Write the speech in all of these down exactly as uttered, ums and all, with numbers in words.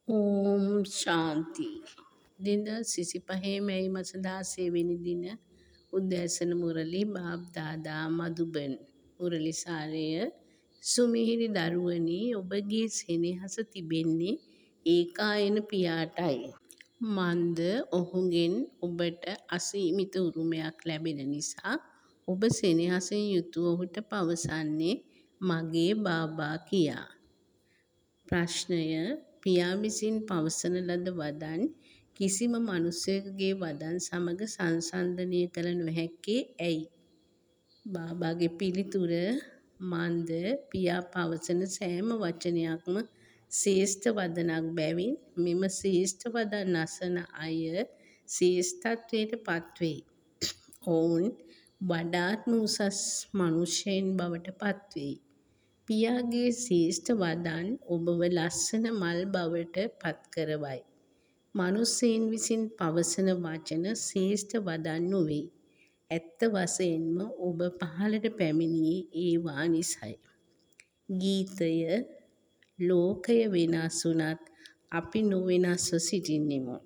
ඕම් ශාන්ති. දින සිසිපහේ මැයි මස දාසේ වෙනි දින උදෑසන මුරලි බාබ්දාදා මදුබන් මුරලි සාරය සුමිහිරි දරුවනි ඔබගේ සෙනෙහස තිබෙන්නේ ඒකායන පියාටයි. මන්ද ඔහුගෙන් ඔබට අසීමිත උරුමයක් ලැබෙන නිසා ඔබ සෙනෙහසින් යුතුව ඔහුට පවසන්නේ මගේ බාබා කියා. ප්‍රශ්නය පියා විසින් පවසන ලද වදන් කිසිම මනුෂ්‍යයෙකුගේ වදන් සමග සංසන්දනය කළ නොහැක්කේ ඇයි? බාබාගේ පිළිතුර මන්ද පියා පවසන සෑම වචනයක්ම ශ්‍රේෂ්ඨ වදනක් බැවින් මෙම ශ්‍රේෂ්ඨ වදන් අසන අය ශ්‍රේෂ්ඨත්වයට පත්වෙයි. ඔවුන් වඩාත්ම උසස් මනුෂ්‍යයන් බවට පත්වෙයි. පියාගේ ශ්‍රේෂ්ඨ වදන් ඔබව ලස්සන මල් බවට පත්කරවයි. මනුෂ්‍යයන් විසින් පවසන වචන ශ්‍රේෂ්ඨ වදන් නොවෙයි. ඇත්ත වශයෙන්ම ඔබ පහළට පැමිණියේ ඒවා නිසයි. ගීතය ලෝකය වෙනස් වුණත් අපි නොවෙනස්ව සිටින්නෙමු.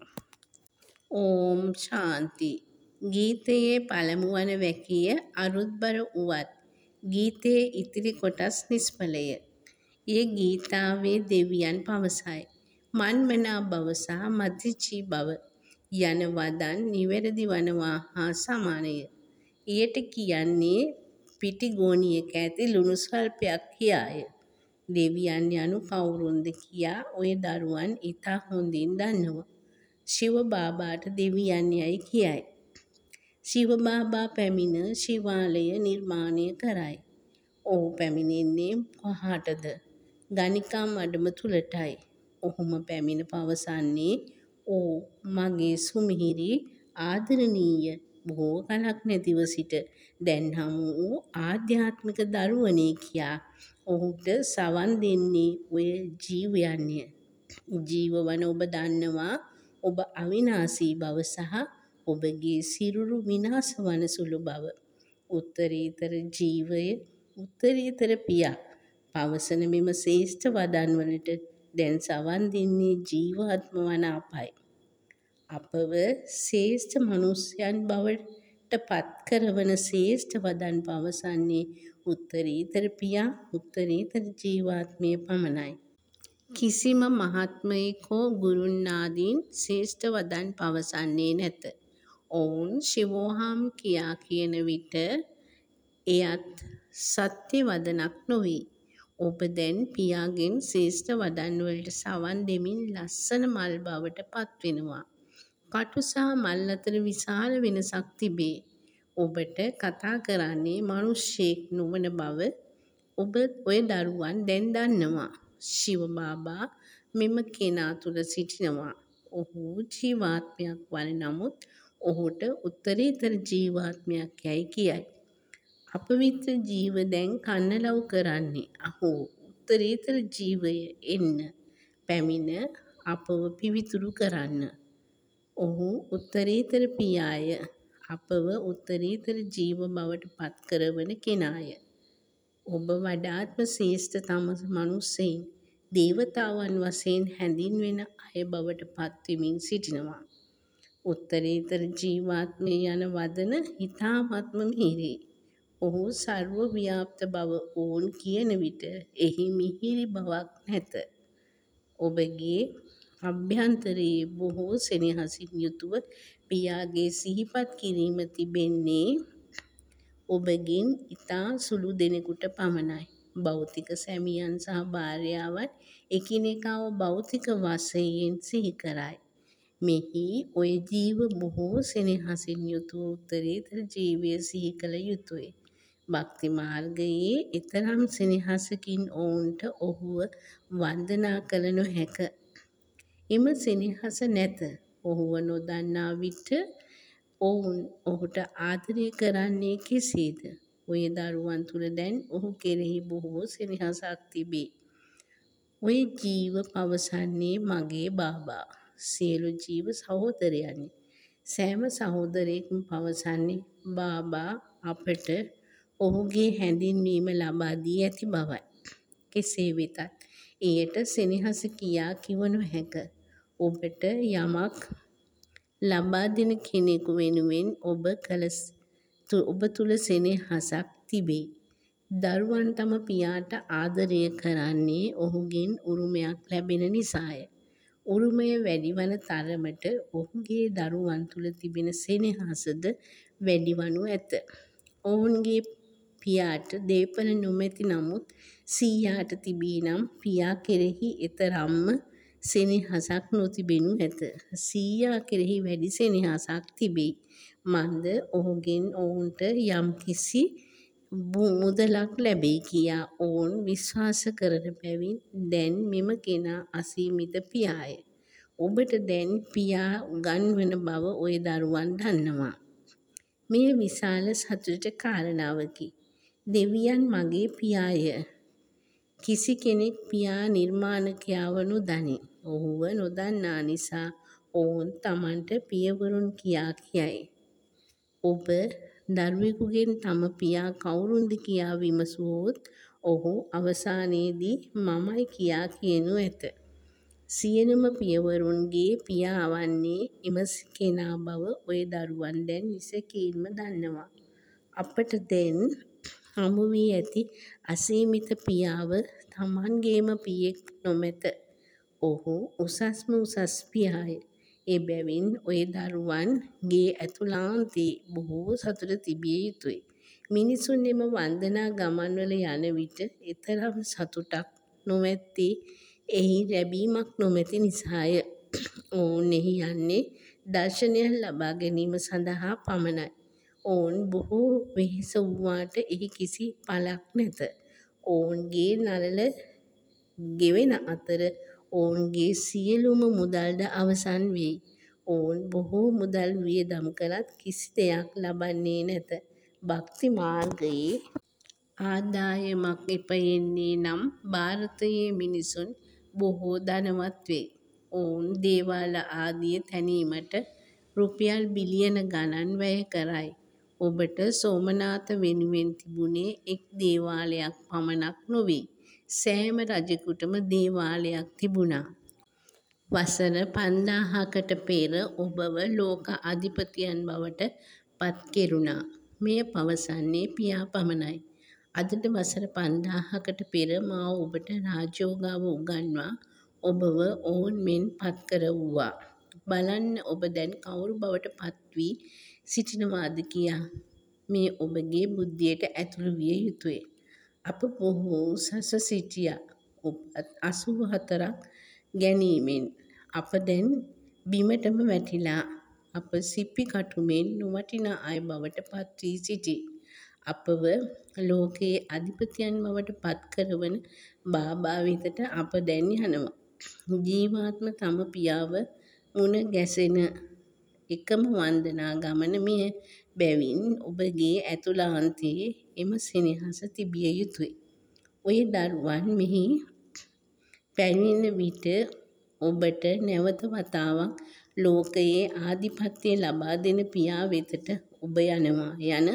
ඕම් ශාන්ති. ගීතයේ පළමු වන වැකිය අරුත්බර වුවත් ගීතයේ ඉතිරි කොටස් නිෂ්ඵලය. එය ගීතාවේ දෙවියන් පවසයි. මන්මනා බව සහ මතිචී බව යන වදන් නිවැරදි වනවා හා සමානය. එයට කියන්නේ පිටිගෝනියක ඇති ලුණු ස්වල්පයක් කියාය. දෙවියන් යනු කවුරුන්ද කියා ඔය දරුවන් ඉතා හොඳින් දන්නවා. ශිව බාබාට දෙවියන් යයි කියයි. ශිව බාබා පැමිණ ශිවාලය නිර්මාණය කරයි. ඔහු පැමිණෙන්නේ කොහාටද? ගණිකා මඩම තුළටයි. ඔහුම පැමිණ පවසන්නේ "ඕ මගේ සුමිහිරි ආදරණීය බොහෝ කලක් නැතිව සිට දැන් හමු වූ ආධ්‍යාත්මික දරුවනේ" කියා ඔහුට සවන් දෙන්නේ ඔය ජීවයන්ය. ජීවවන ඔබ දන්නවා ඔබ අවිනාශී බව සහ ඔබගේ සිරුරු විනාශ වන සුළු බව. උත්තරීතර ජීවය උත්තරීතර පියා පවසන මෙම ශ්‍රේෂ්ඨ වදන් වලට දැන් සවන් දෙන්නේ ජීවාත්ම වන අපයි. අපව ශ්‍රේෂ්ඨ මනුෂ්‍යයන් බවට පත් කරවන ශ්‍රේෂ්ඨ වදන් පවසන්නේ උත්තරීතර පියා උත්තරීතර ජීවාත්මය පමණයි. කිසිම මහත්මයෙක් හෝ ගුරුන් ආදීන් ශ්‍රේෂ්ඨ වදන් පවසන්නේ නැත. ඔවුන් ශිවෝහම් කියා කියන විට එයත් සත්‍ය වදනක් නොවේ. ඔබ දැන් පියාගෙන් ශ්‍රේෂ්ඨ වදන් වලට සවන් දෙමින් ලස්සන මල් බවට පත්වෙනවා. කටු සහ මල් අතර විශාල වෙනසක් තිබේ. ඔබට කතා කරන්නේ මනුෂ්‍යයෙක් නොවන බව ඔබ ඔය දරුවන් දැන් දන්නවා. ශිව බාබා මෙම කෙනා තුළ සිටිනවා. ඔහු ජීවාත්මයක් වන නමුත් ඔහුට උත්තරීතර ජීවාත්මයක් යයි කියයි. අපවිත්‍ර ජීව දැන් කන්නලව් කරන්නේ අහෝ උත්තරීතර ජීවය එන්න පැමිණ අපව පිවිතුරු කරන්න. ඔහු උත්තරීතර පියාය. අපව උත්තරීතර ජීව බවට පත් කරවන කෙනාය. ඔබ වඩාත්ම ශ්‍රේෂ්ඨතම මනුෂ්‍යයින් දේවතාවන් වශයෙන් හැඳින්වෙන අය බවට පත්වෙමින් සිටිනවා. උත්තරීතර ජීවාත්මය යන වදන ඉතාමත්ම මිහිරි. ඔහු සර්ව ව්‍යාප්ත බව ඔවුන් කියන විට එහි මිහිරි බවක් නැත. ඔබගේ අභ්‍යන්තරයේ බොහෝ සෙනෙහසින් යුතුව පියාගේ සිහිපත් කිරීම තිබෙන්නේ ඔබගෙන් ඉතා සුළු දෙනෙකුට පමණයි. භෞතික සැමියන් සහ භාර්යාවන් එකිනෙකාව භෞතික වශයෙන් සිහි කරයි. මෙහි ඔය ජීව බොහෝ සෙනෙහසින් යුතුව උත්තරීතර ජීවය සිහි කළ යුතුයි. භක්ති මාර්ගයේ එතරම් සෙනෙහසකින් ඔවුන්ට ඔහුව වන්දනා කළ නොහැක. එම සෙනෙහස නැත. ඔහුව නොදන්නා විට ඔවුන් ඔහුට ආදරය කරන්නේ කෙසේද? ඔය දරුවන් තුළ දැන් ඔහු කෙරෙහි බොහෝ සෙනෙහසක් තිබේ. ඔය ජීව පවසන්නේ මගේ බාබා. සියලු ජීව සහෝදරයනි. සෑම සහෝදරයෙක්ම පවසන්නේ බාබා අපට ඔහුගේ හැඳින්වීම ලබා දී ඇති බවයි. කෙසේ වෙතත් එයට සෙනෙහස කියා කිව නොහැක. ඔබට යමක් ලබා දෙන කෙනෙකු වෙනුවෙන් ඔබ කළ ඔබ තුළ සෙනෙහසක් තිබේ. දරුවන් තම පියාට ආදරය කරන්නේ ඔහුගෙන් උරුමයක් ලැබෙන නිසාය. උරුමය වැඩිවන තරමට ඔහුගේ දරුවන් තුළ තිබෙන සෙනෙහසද වැඩිවනු ඇත. ඔවුන්ගේ පියාට දේපල නොමැති නමුත් සීයාට තිබී නම් පියා කෙරෙහි එතරම්ම සෙනෙහසක් නොතිබෙනු ඇත. සීයා කෙරෙහි වැඩි සෙනෙහසක් තිබේ. මන්ද ඔහුගෙන් ඔවුන්ට යම්කිසි මුදලක් ලැබෙයි කියා ඔවුන් විශ්වාස කරන බැවින් දැන් මෙම කෙනා අසීමිත පියාය. ඔබට දැන් පියා උගන්වන බව ඔය දරුවන් දන්නවා. මෙය විශාල සතුටට කාරණාවකි. දෙවියන් මගේ පියාය. කිසි කෙනෙක් පියා නිර්මාණකයා වනු දනි. ඔහුව නොදන්නා නිසා ඔවුන් තමන්ට පියවරුන් කියා කියයි. ඔබ දරුවෙකුගෙන් තම පියා කවුරුන්ද කියා විමසුවොත් ඔහු අවසානයේදී මමයි කියා කියනු ඇත. සියලුම පියවරුන්ගේ පියා වන්නේ එම කෙනා බව ඔය දරුවන් දැන් නිසැකයින්ම දන්නවා. අපට දැන් හමු වී ඇති අසීමිත පියාව තමන්ගේම පියෙක් නොමැත. ඔහු උසස්ම උසස් පියාය. එබැවින් ඔය දරුවන්ගේ ඇතුළාන්තයේ බොහෝ සතුට තිබිය යුතුයි. මිනිසුන් එම වන්දනා ගමන්වල යන විට එතරම් සතුටක් නොමැත්තේ එහි ලැබීමක් නොමැති නිසාය. ඔවුන් එහි යන්නේ දර්ශනයක් ලබා ගැනීම සඳහා පමණයි. ඔවුන් බොහෝ වෙහෙස වූවාට එහි කිසි පලක් නැත. ඔවුන්ගේ නළල ගෙවෙන අතර ඔවුන්ගේ සියලුම මුදල්ද අවසන් වෙයි. ඔවුන් බොහෝ මුදල් වියදම් කළත් කිසි දෙයක් ලබන්නේ නැත. භක්ති මාර්ගයේ ආදායමක් ඉපයෙන්නේ නම් භාරතයේ මිනිසුන් බොහෝ ධනවත් වෙයි. ඔවුන් දේවාල ආදිය තැනීමට රුපියල් බිලියන ගණන් වැය කරයි. ඔබට සෝමනාථ වෙනුවෙන් තිබුණේ එක් දේවාලයක් පමණක් නොවෙයි. සෑම රජෙකුටම දේවාලයක් තිබුණා. වසර පන්දාහකට පෙර ඔබව ලෝක අධිපතියන් බවට පත් කෙරුණා. මෙය පවසන්නේ පියා පමණයි. අදට වසර පන්දාහකට පෙර මා ඔබට රාජයෝගාව උගන්වා ඔබව ඔවුන් මෙන් පත් කරවුවා. බලන්න ඔබ දැන් කවුරු බවට පත් වී සිටිනවාද කියා. මේ ඔබගේ බුද්ධියට ඇතුළු විය යුතුය. අප බොහෝ උසස්ව සිටියා. ඔබත් අසූ හතරක් ගැනීමෙන් අප දැන් බිමටම වැටිලා අප සිප්පි කටුමෙන් නොවටිනා අය බවට පත් වී සිටී. අපව ලෝකයේ අධිපතියන් බවට පත් කරවන බාබා වෙතට අප දැන් යනවා. ජීවාත්ම තම පියාව මුණ ගැසෙන එකම වන්දනා ගමන මෙය බැවින් ඔබගේ ඇතුළාන්තයේ එම සෙනෙහස තිබිය යුතුයි. ඔය දරුවන් මෙහි පැමිණෙන විට ඔබට නැවත වතාවක් ලෝකයේ ආධිපත්‍යය ලබා දෙන පියා වෙතට ඔබ යනවා යන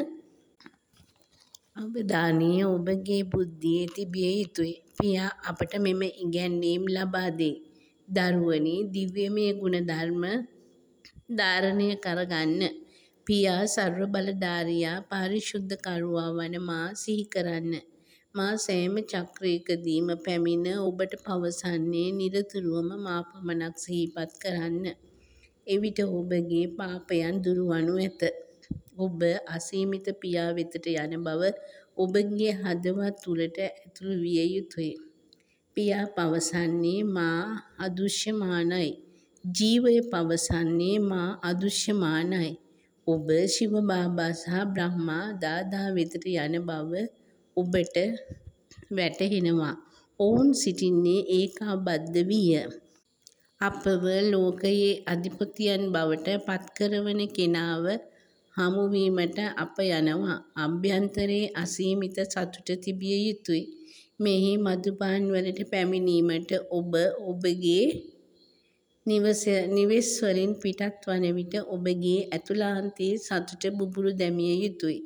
අවධානය ඔබගේ බුද්ධියේ තිබිය යුතුයි. පියා අපට මෙම ඉගැන්වීම් ලබා දෙයි. දරුවනි, දිව්‍යමය ගුණ ධර්ම ධාරණය කරගන්න. පියා සර්ව බලධාරියා පාරිශුද්ධකරුවා වන මා සිහි කරන්න. මා සෑම චක්‍රයකදීම පැමිණ ඔබට පවසන්නේ නිරතුරුවම මා පමණක් සිහිපත් කරන්න. එවිට ඔබගේ පාපයන් දුරුවනු ඇත. ඔබ අසීමිත පියා වෙතට යන බව ඔබගේ හදවත් තුළට ඇතුළු විය යුතුය. පියා පවසන්නේ මා අදෘශ්‍යමානයි. ජීවය පවසන්නේ මා අදෘශ්‍යමානයි. ඔබ ශිව බාබා සහ බ්‍රහ්මා දාදා වෙතට යන බව ඔබට වැටහෙනවා. ඔවුන් සිටින්නේ ඒකාබද්ධ විය. අපව ලෝකයේ අධිපතියන් බවට පත් කරවන කෙනාව හමුවීමට අප යනවා. අභ්‍යන්තරයේ අසීමිත සතුට තිබිය යුතුයි. මෙහි මදුපාන් වලට පැමිණීමට ඔබ ඔබගේ නිවෙස් වලින් පිටත් වන විට ඔබගේ ඇතුළාන්තයේ සතුට බුබුළු දැමිය යුතුයි.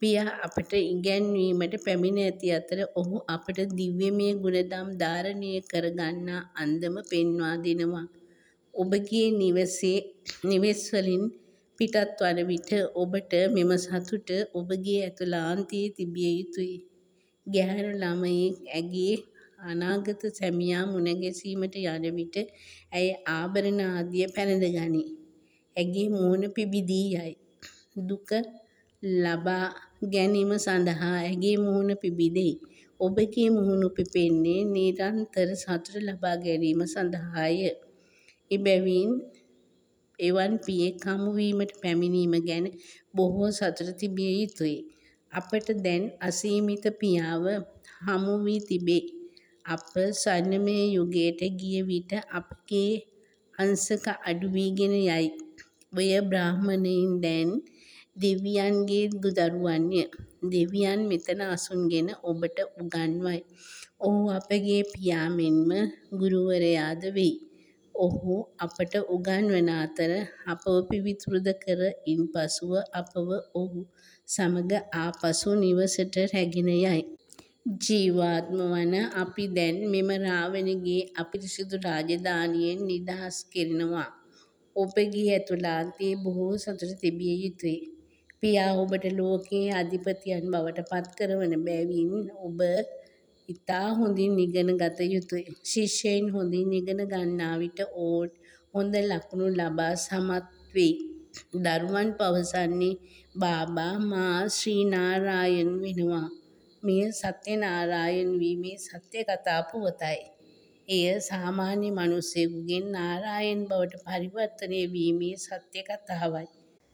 පියා අපට ඉගැන්වීමට පැමිණ ඇති අතර ඔහු අපට දිව්‍යමය ගුණධම් ධාරණය කරගන්නා අන්දම පෙන්වා දෙනවා. ඔබගේ නිවසේ නිවෙස්වලින් පිටත් වන විට ඔබට මෙම සතුට ඔබගේ ඇතුළාන්තයේ තිබිය යුතුයි. ගැහැණු ළමයෙක් ඇගේ අනාගත සැමියා මුණගැසීමට යන විට ඇය ආභරණ ආදිය පැළඳ ගනී. ඇගේ මුහුණ පිබිදී යයි. දුක ලබා ගැනීම සඳහා ඇගේ මුහුණ පිබිදෙයි. ඔබගේ මුහුණ පිපෙන්නේ නිරන්තර සතුට ලබා ගැනීම සඳහාය. එබැවින් එවන් පියෙක් හමුවීමට පැමිණීම ගැන බොහෝ සතුට තිබිය යුතුයි. අපට දැන් අසීමිත පියාව හමු වී තිබේ. අප ස්වර්ණමය යුගයට ගිය විට අපගේ අංශක අඩු වීගෙන යයි. ඔය බ්‍රාහ්මණයින් දැන් දෙවියන්ගේ දරුවන්ය. දෙවියන් මෙතන අසුන්ගෙන ඔබට උගන්වයි. ඔහු අපගේ පියා මෙන්ම ගුරුවරයාද වෙයි. ඔහු අපට උගන්වන අතර අපව පිවිතුරුද කර ඉන්පසුව අපව ඔහු සමග ආපසු නිවසට රැගෙන යයි. ජීවාත්ම වන අපි දැන් මෙම රාවණගේ අපිරිසිදු රාජධානියෙන් නිදහස් කෙරෙනවා. ඔබගේ ඇතුළාන්තයේ බොහෝ සතුට තිබිය යුතුයි. පියා ඔබට ලෝකයේ අධිපතියන් බවට පත් කරවන බැවින් ඔබ ඉතා හොඳින් ඉගෙන ගත යුතුයි. ශිෂ්‍යයින් හොඳින් ඉගෙන ගන්නා විට ඔවුන් හොඳ ලකුණු ලබා සමත් වෙයි. දරුවන් පවසන්නේ බාබා මා ශ්‍රී නාරායන් වෙනවා. මෙය සත්‍යනාරායන් වීමේ සත්‍ය කතා පුවතයි. එය සාමාන්‍ය මනුෂ්‍යයෙකුගෙන් නාරායන් බවට පරිවර්තනය වීමේ සත්‍ය කතාවයි.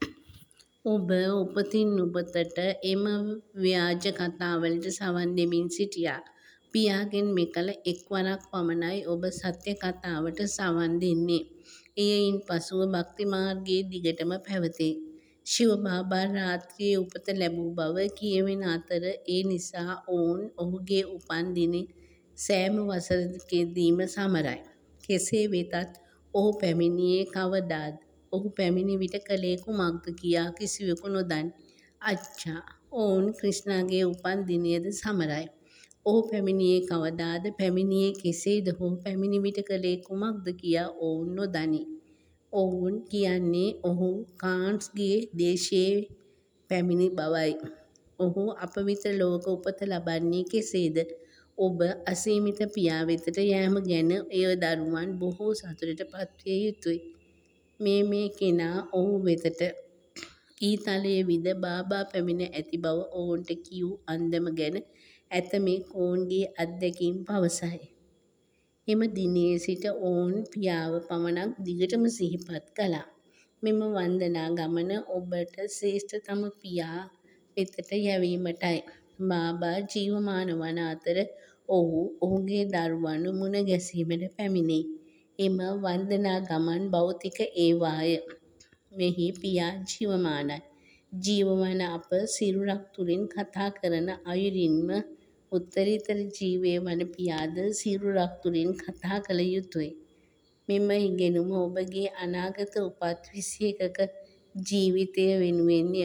ඔබ උපතින් උපතට එම ව්‍යාජ කතාවලට සවන් දෙමින් සිටියා. පියාගෙන් මෙකල එක් වරක් පමණයි ඔබ සත්‍ය කතාවට සවන් දෙන්නේ. එය ඉන්පසුව භක්ති මාර්ගයේ දිගටම පැවතේ. ශිව බාබා රාත්‍රියේ උපත ලැබූ බව කියවෙන අතර ඒ නිසා ඔවුන් ඔහුගේ උපන් දින සෑම වසරකදීම සමරයි. කෙසේ වෙතත් ඔහු පැමිණියේ කවදාද? ඔහු පැමිණි විට කළේ කුමක්ද කියා කිසිවෙකු නොදනී. අච්චා! ඔවුන් ක්‍රිෂ්ණාගේ උපන් දිනයද සමරයි. ඔහු පැමිණියේ කවදාද? පැමිණියේ කෙසේද හෝ පැමිණි විට කළේ කුමක්ද කියා ඔවුන් නොදනී. ඔවුන් කියන්නේ ඔහු කාන්ස්ගේ දේශයේ පැමිණි බවයි. ඔහු අපවිත්‍ර ලෝක උපත ලබන්නේ කෙසේද? ඔබ අසීමිත පියා වෙතට යෑම ගැන ඒ දරුවන් බොහෝ සතුටට පත්විය යුතුයි. මේ මේ කෙනා ඔහු වෙතට ඊතලයේ විද බාබා පැමිණ ඇති බව ඔවුන්ට කියූ අන්දම ගැන ඇතමෙක් ඔවුන්ගේ අත්දැකීම් පවසයි. එම දිනයේ සිට ඔවුන් පියාව පමණක් දිගටම සිහිපත් කළා. මෙම වන්දනා ගමන ඔබට ශ්‍රේෂ්ඨතම පියා වෙතට යැවීමටයි. බාබා ජීවමාන වන අතර ඔහු ඔහුගේ දරුවනු මුණ ගැසීමට පැමිණෙයි. එම වන්දනා ගමන් භෞතික ඒවාය. මෙහි පියා ජීවමානයි. ජීවවන අප සිරුරක් තුළින් කතා කරන අයුරින්ම උත්තරීතර ජීවය වන පියාද සිරුරක් තුළින් කතා කළ යුතුයි. මෙම ඉගෙනුම ඔබගේ අනාගත උපත් විසි එකක ජීවිතය වෙනුවෙන්ය.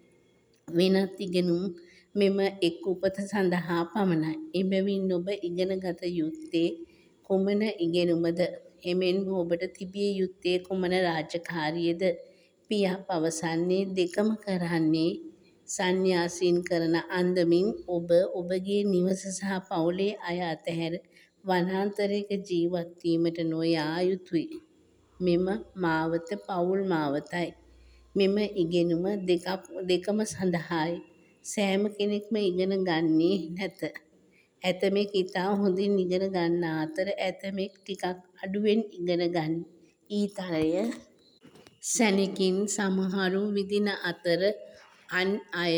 වෙනත් ඉගෙනුම් මෙම එක් උපත සඳහා පමණයි. එබැවින් ඔබ ඉගෙන ගත යුත්තේ කුමන ඉගෙනුමද? එමෙන්ම ඔබට තිබිය යුත්තේ කුමන රාජකාරියද? පියා පවසන්නේ දෙකම කරන්නේ සන්න්‍යාසීන් කරන අන්දමින් ඔබ ඔබගේ නිවස සහ පවුලේ අය අතහැර වනාන්තරයක ජීවත් වීමට නොයා යුතුයි. මෙම මාවත පවුල් මාවතයි. මෙම ඉගෙනුම දෙකක් දෙකම සඳහායි. සෑම කෙනෙක්ම ඉගෙන ගන්නේ නැත. ඇතමෙක් ඉතා හොඳින් ඉගෙන ගන්නා අතර ඇතමෙක් ටිකක් අඩුවෙන් ඉගෙන ගනී. ඊතලය සැණෙකින් සමහරු විදින අතර අන් අය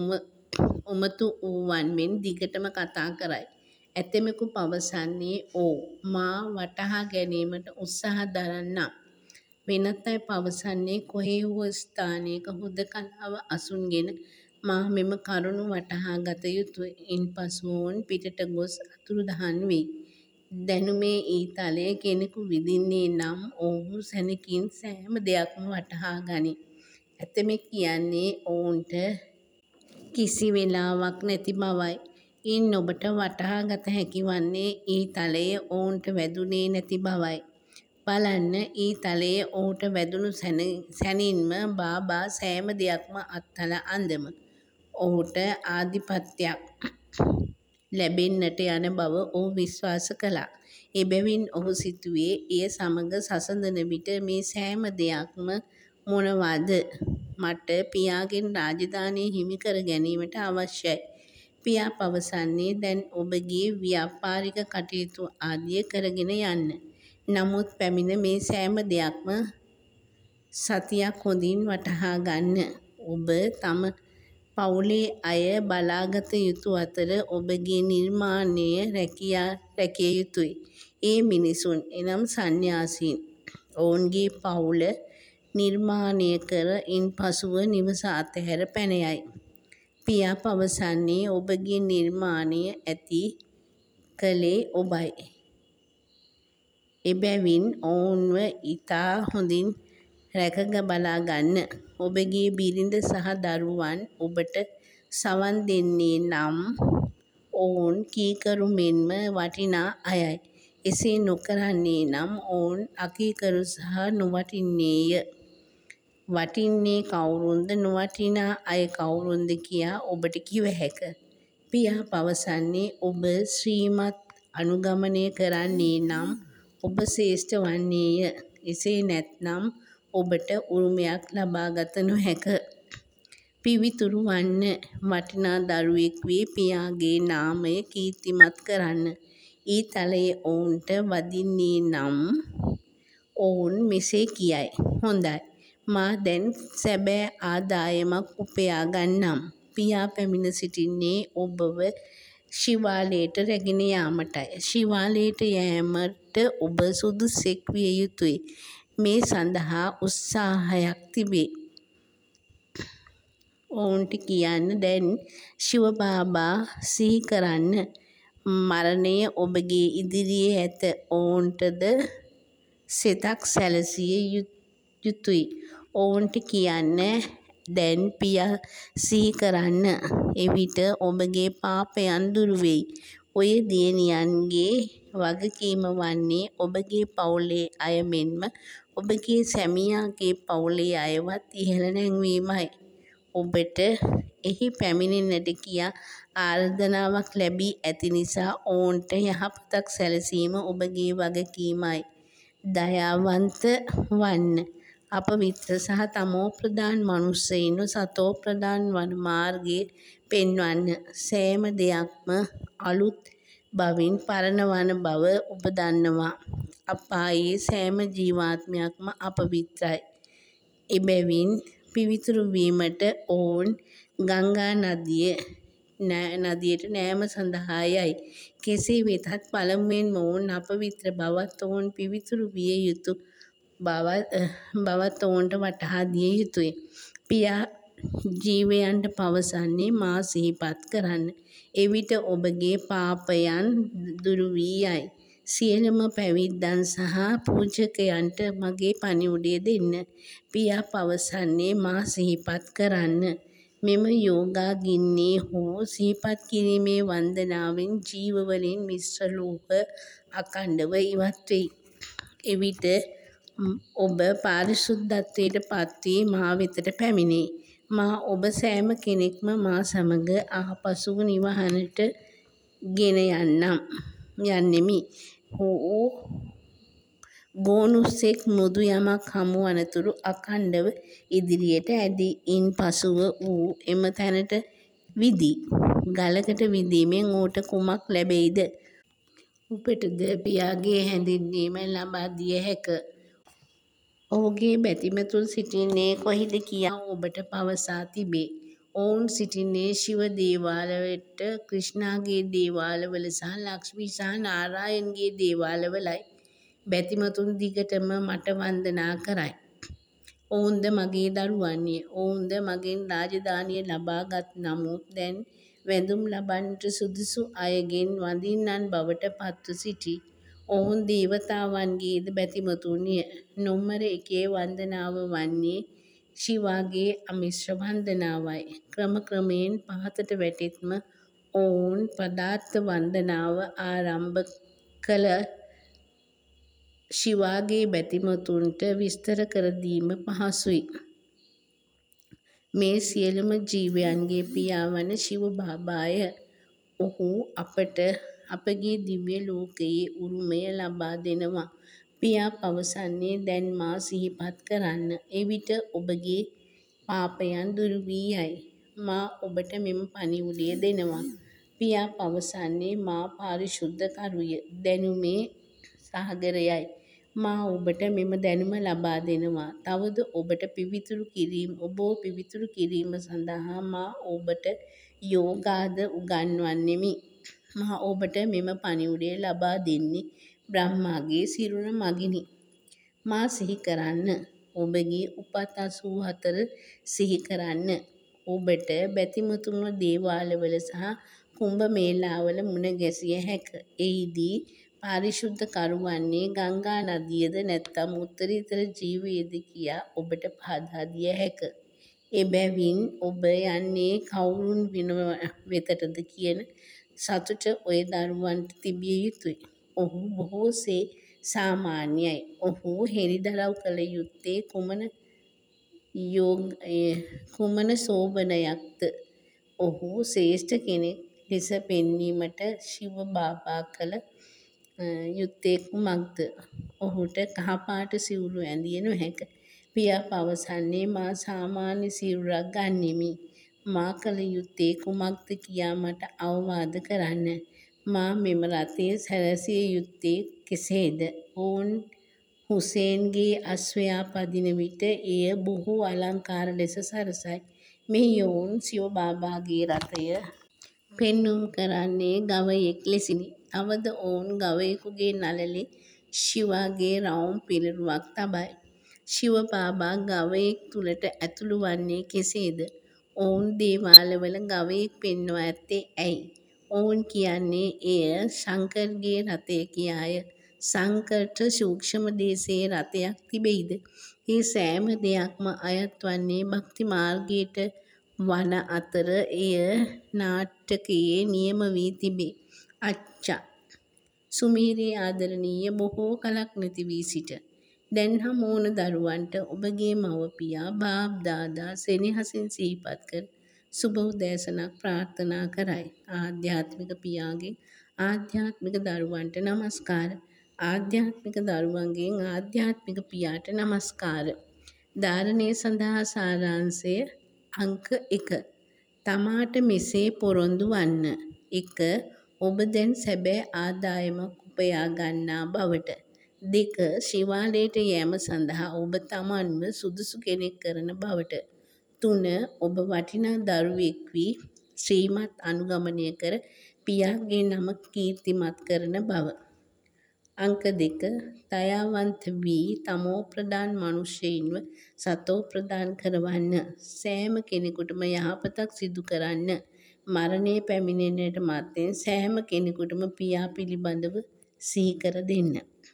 උමතු වූවන් මෙන් දිගටම කතා කරයි. ඇතමෙකු පවසන්නේ ඕ මා වටහා ගැනීමට උත්සාහ දරන්නම්. වෙනත් අය පවසන්නේ කොහේ හෝ ස්ථානයක හුදකලාව අසුන්ගෙන මා මෙම කරුණු වටහා ගත යුතුයි. ඉන්පසු ඔවුන් පිටට ගොස් අතුරුදහන් වෙයි. දැනුමේ ඊතලය කෙනෙකු විඳින්නේ නම් ඔහු සැණෙකින් සෑම දෙයක්ම වටහා ගනී. ඇතමෙක් කියන්නේ ඔවුන්ට කිසි වෙලාවක් නැති බවයි. ඉන් ඔබට වටහා ගත හැකි වන්නේ ඊතලය ඔවුන්ට වැදුනේ නැති බවයි. බලන්න ඊතලය ඔහුට වැදුණු සැනින්ම බාබා සෑම දෙයක්ම අත්හල අන්දම ඔහුට ආධිපත්‍යයක් ලැබෙන්නට යන බව ඔහු විශ්වාස කළා. එබැවින් ඔහු සිතුවේ එය සමග සසඳන විට මේ සෑම දෙයක්ම මොනවද මට පියාගෙන් රාජධානිය හිමි කර ගැනීමට අවශ්‍යයි. පියා පවසන්නේ දැන් ඔබගේ ව්‍යාපාරික කටයුතු ආදිය කරගෙන යන්න. නමුත් පැමිණ මේ සෑම දෙයක්ම සතියක් හොඳින් වටහා ගන්න. ඔබ තම පවුලේ අය බලාගත යුතු අතර ඔබගේ නිර්මාණය රැකිය යුතුයි. ඒ මිනිසුන් එනම් සන්න්‍යාසීන් ඔවුන්ගේ පවුල නිර්මාණය කර ඉන්පසුව නිවස අතහැර පැන යයි. පියා පවසන්නේ ඔබගේ නිර්මාණය ඇති කළේ ඔබයි. එබැවින් ඔවුන්ව ඉතා හොඳින් රැක බලා ගන්න. ඔබගේ බිරිඳ සහ දරුවන් ඔබට සවන් දෙන්නේ නම් ඔවුන් කීකරු මෙන්ම වටිනා අයයි. එසේ නොකරන්නේ නම් ඔවුන් අකීකරු සහ නොවටින්නේය. වටින්නේ කවුරුන්ද නොවටිනා අය කවුරුන්ද කියා ඔබට කිව හැක. පියා පවසන්නේ ඔබ ශ්‍රීමත් අනුගමනය කරන්නේ නම් ඔබ ශ්‍රේෂ්ඨ වන්නේය. එසේ නැත්නම් ඔබට උරුමයක් ලබාගත නොහැක. පිවිතුරු වන්න. වටිනා දරුවෙක් වී පියාගේ නාමය කීර්තිමත් කරන්න. ඊතලය ඔවුන්ට වදින්නේ නම් ඔවුන් මෙසේ කියයි. හොඳයි. මා දැන් සැබෑ ආදායමක් උපයා ගන්නම්. පියා පැමිණ සිටින්නේ ඔබව ශිවාලයට රැගෙන යාමටයි. ශිවාලයට යෑමට ඔබ සුදුස්සෙක් විය යුතුයි. මේ සඳහා උත්සාහයක් තිබේ. ඔවුන්ට කියන්න දැන් ශිව බාබා සිහි කරන්න. මරණය ඔබගේ ඉදිරියේ ඇත. ඔවුන්ටද සෙතක් සැලසිය යුතුයි. ඔවුන්ට කියන්න දැන් පියා සිහි කරන්න. එවිට ඔබගේ පාපයන් දුරුවෙයි. ඔය දියණියන්ගේ වගකීම වන්නේ ඔබගේ පවුලේ අය මෙන්ම ඔබගේ සැමියාගේ පවුලේ අයවත් ඉහළ නැංවීමයි. ඔබට එහි පැමිණෙන්නට කියා ආරාධනාවක් ලැබී ඇති නිසා ඔවුන්ට යහපතක් සැලසීම ඔබගේ වගකීමයි. දයාවන්ත වන්න. අපවිත්‍ර සහ තමෝප්‍රධාන මනුෂ්‍යයින්ව සතෝප්‍රධාන වන මාර්ගය පෙන්වන්න. සෑම දෙයක්ම අලුත් බවින් පරණ වන බව ඔබ දන්නවා. අපායේ සෑම ජීවාත්මයක්ම අපවිත්‍රයි. එබැවින් පිවිතුරු වීමට ඔවුන් ගංගා නදියට නෑම සඳහා යයි. කෙසේ වෙතත් පළමුවෙන්ම ඔවුන් අපවිත්‍ර බවත් ඔවුන් පිවිතුරු විය යුතු බවත් ඔවුන්ට වටහා දිය යුතුයි. පියා ජීවයන්ට පවසන්නේ මා සිහිපත් කරන්න. එවිට ඔබගේ පාපයන් දුරු වී යයි. සියලුම පැවිද්දන් සහ පූජකයන්ට මගේ පණිවුඩය දෙන්න. පියා පවසන්නේ මා සිහිපත් කරන්න. මෙම යෝගා ගින්නේ හෝ සිහිපත් කිරීමේ වන්දනාවෙන් ජීවවලින් මිශ්‍ර ලෝහ අඛණ්ඩව ඉවත් වෙයි. එවිට ඔබ පාරිශුද්ධත්වයට පත්වී මා වෙතට පැමිණෙයි. මා ඔබ සෑම කෙනෙක්ම මා සමග ආපසු නිවහනට ගෙන යන්නෙමි. හෝ බෝනුස්සෙක් මෘදු යමක් හමු වනතුරු අඛණ්ඩව ඉදිරියට ඇදී ඉන් පසුව ඌ එම තැනට විදියි. ගලකට විදීමෙන් ඌට කුමක් ලැබෙයිද? උපටද පියාගේ හැඳින්වීම ලබා දිය හැක. ඔහුගේ බැතිමතුන් සිටින්නේ කොහිද කියා ඔබට පවසා තිබේ. ඔවුන් සිටින්නේ ශිව දේවාලයට, ක්‍රිෂ්ණාගේ දේවාලවල සහ ලක්ෂ්මී සහ නාරායන්ගේ දේවාලවලයි. බැතිමතුන් දිගටම මට වන්දනා කරයි. ඔවුන්ද මගේ දරුවන්ය. ඔවුන්ද මගෙන් රාජධානිය ලබා ගත් නමුත් දැන් වැඳුම් ලබන්නට සුදුසු අයගෙන් වඳින්නන් බවට පත්ව සිටී. ඔවුන් දේවතාවන්ගේද බැතිමතුන්ය. නොම්බර එකේ වන්දනාව වන්නේ ශිවාගේ අමිශ්‍ර වන්දනාවයි. ක්‍රම ක්‍රමයෙන් පහතට වැටෙත්ම ඔවුන් පදාර්ථ වන්දනාව ආරම්භ කළ ශිවාගේ බැතිමතුන්ට විස්තර කර දීම පහසුයි. මේ සියලුම ජීවයන්ගේ පියා වන ශිව බාබාය. ඔහු අපට අපගේ දිව්‍ය ලෝකයේ උරුමය ලබා දෙනවා. පියා පවසන්නේ දැන් මා සිහිපත් කරන්න. එවිට ඔබගේ පාපයන් දුරු වී යයි. මා ඔබට මෙම පණිවුඩය දෙනවා. පියා පවසන්නේ මා පාරිශුද්ධ කරුය. දැනුමේ සාගරයයි. මා ඔබට මෙම දැනුම ලබා දෙනවා. තවද ඔබට පිවිතුරු කිරීම ඔබව පිවිතුරු කිරීම සඳහා මා ඔබට යෝගාද උගන්වන්නෙමි. මා ඔබට මෙම පණිවුඩය ලබා දෙන්නේ බ්‍රහ්මාගේ සිරුර මගිනි. මා සිහි කරන්න. ඔබගේ උපත් අසූ හතර සිහි කරන්න. ඔබට බැතිමතුන්ව දේවාලවල සහ කුම්භ මේලාවල මුණ ගැසිය හැක. එහිදී පාරිශුද්ධ කරු වන්නේ ගංගා නදියද නැත්නම් උත්තරීතර ජීවයේද කියා ඔබට පහදා දිය හැක. එබැවින් ඔබ යන්නේ කවුරුන් වෙතටද කියන සතුට ඔය දරුවන්ට තිබිය යුතුයි. ඔහු බොහෝසේ සාමාන්‍යයි. ඔහු හෙළිදරව් කළ යුත්තේ කුමන කුමන සෝබනයක්ද? ඔහු ශ්‍රේෂ්ඨ කෙනෙක් ලෙස පෙන්වීමට ශිව බාබා කළ යුත්තේ කුමක්ද? ඔහුට කහපාට සිවුරු ඇඳිය නොහැක. පියා පවසන්නේ මා සාමාන්‍ය සිවුරක් ගන්නෙමි. මා කළ යුත්තේ කුමක්ද කියා මට අවවාද කරන්න. මා මෙම රථය සැරසිය යුත්තේ කෙසේද? ඔවුන් හුසේන්ගේ අශ්වයා පදින විට එය බොහෝ අලංකාර ලෙස සරසයි. මෙහි ඔවුන් ශිව බාබාගේ රථය පෙන්නුම් කරන්නේ ගවයෙක් ලෙසිනි. තවද ඔවුන් ගවයෙකුගේ නළලේ ශිවගේ රවුම් පිළිරුවක් තබයි. ශිව බාබා ගවයෙක් තුළට ඇතුළු වන්නේ කෙසේද? ඔවුන් දේවාලවල ගවයෙක් පෙන්වා ඇත්තේ ඇයි? ඔවුන් කියන්නේ එය ශංකර්ගේ රථය කියාය. ශංකර්ට සූක්ෂම දේශයේ රථයක් තිබෙයිද? ඒ සෑම දෙයක්ම අයත් වන්නේ භක්ති මාර්ගයට වන අතර එය නාට්‍යකයේ නියම වී තිබේ. අච්චා! සුමීරි ආදරණීය බොහෝ කලක් නැති වී සිට දැන් හමුවන දරුවන්ට ඔබගේ මව පියා බාප් දාදා සෙනෙහසින් සිහිපත් කර සුබ උදෑසනක් ප්‍රාර්ථනා කරයි. ආධ්‍යාත්මික පියාගෙන් ආධ්‍යාත්මික දරුවන්ට නමස්කාර. ආධ්‍යාත්මික දරුවන්ගෙන් ආධ්‍යාත්මික පියාට නමස්කාර. ධාරණය සඳහා සාරාංශය අංක එක. තමාට මෙසේ පොරොන්දු වන්න. එක. ඔබ දැන් සැබෑ ආදායමක් උපයා ගන්නා බවට. දෙක. ශිවාලයට යෑම සඳහා ඔබ තමන්ව සුදුසු කෙනෙක් කරන බවට. තුන. ඔබ වටිනා දරුවෙක් වී ශ්‍රීමත් අනුගමනය කර පියාගේ නම කීර්තිමත් කරන බව. අංක දෙක. දයාවන්ත වී තමෝ ප්‍රධාන මනුෂ්‍යයින්ව සතෝ ප්‍රධාන කරවන්න. සෑම කෙනෙකුටම යහපතක් සිදු කරන්න. මරණය පැමිණෙන්නට මත්තෙන් සෑම කෙනෙකුටම පියා පිළිබඳව සිහිකර දෙන්න.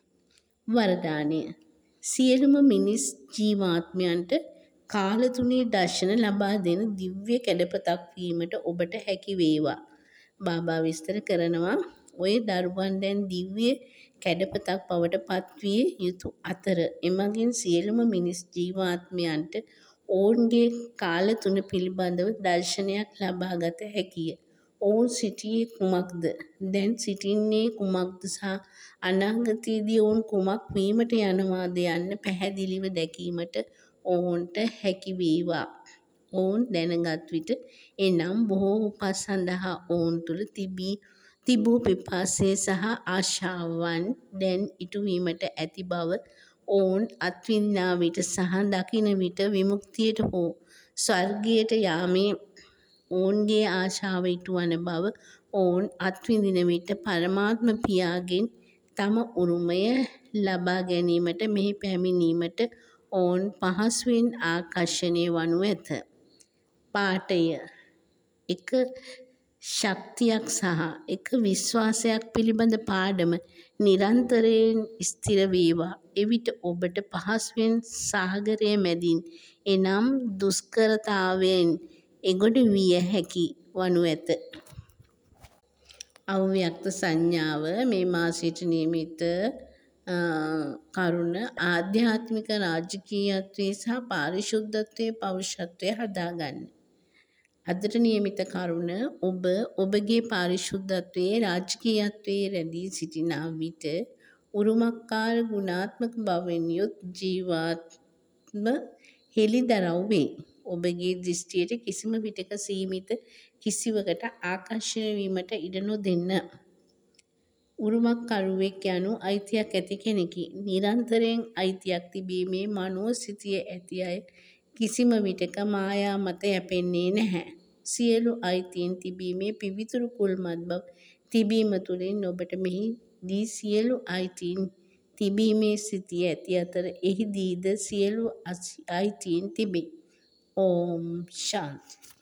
වරදානය. සියලුම මිනිස් ජීවාත්මයන්ට කාල තුනේ දර්ශන ලබා දෙන දිව්‍ය කැඩපතක් වීමට ඔබට හැකි වේවා. බාබා විස්තර කරනවා ඔය දරුවන් දැන් දිව්‍ය කැඩපතක් බවට පත්විය යුතු අතර එමගින් සියලුම මිනිස් ජීවාත්මයන්ට ඔවුන්ගේ කාල තුන පිළිබඳව දර්ශනයක් ලබා ගත හැකිය. ඔවුන් සිටියේ කුමක්ද? දැන් සිටින්නේ කුමක්ද සහ අනාගතයේදී ඔවුන් කුමක් වීමට යනවාද යන්න පැහැදිලිව දැකීමට ඔවුන්ට හැකි වේවා. ඔවුන් දැනගත් විට එනම් බොහෝ උපත් සඳහා ඔවුන් තුළ තිබී තිබූ පිපාසය සහ ආශාවන් දැන් ඉටුවීමට ඇති බව ඔවුන් අත්විඳිනා විට සහ දකින විට විමුක්තියට හෝ ස්වර්ගයට යාමේ ඔවුන්ගේ ආශාව ඉටුවන බව ඔවුන් අත්විඳින විට පරමාත්ම පියාගෙන් තම උරුමය ලබා ගැනීමට මෙහි පැමිණීමට ඔවුන් පහසුවෙන් ආකර්ෂණය වනු ඇත. පාඨය. එක ශක්තියක් සහ එක විශ්වාසයක් පිළිබඳ පාඩම නිරන්තරයෙන් ස්ථිර වේවා. එවිට ඔබට පහසුවෙන් සාගරය මැදින් එනම් දුෂ්කරතාවයෙන් එගොඩ විය හැකි වනු ඇත. අව්‍යක්ත සංඥාව මේ මාසයට නියමිත කරුණ ආධ්‍යාත්මික රාජකීයත්වයේ සහ පාරිශුද්ධත්වයේ පෞරුෂත්වය හදාගන්න. අදට නියමිත කරුණ ඔබ ඔබගේ පාරිශුද්ධත්වයේ රාජකීයත්වයේ රැඳී සිටිනා විට උරුමකාර ගුණාත්මක බවෙන් යුත් ජීවාත්ම හෙළිදරව් වේ. ඔබගේ දෘෂ්ටියට කිසිම විටෙක සීමිත කිසිවකට ආකර්ෂණය වීමට ඉඩ නොදෙන්න. උරුමකරුවෙක් යනු අයිතියක් ඇති කෙනෙකි. නිරන්තරයෙන් අයිතියක් තිබීමේ මනෝසිතිය ඇති අය කිසිම විටෙක මායා මත යැපෙන්නේ නැහැ. සියලු අයිතීන් තිබීමේ පිවිතුරු කුල්මත් බව තිබීම තුළින් ඔබට මෙහිදී සියලු අයිතීන් තිබීමේ සිතිය ඇති අතර එහිදීද සියලු අයිතීන් තිබේ. ඕම් ශාන්ති.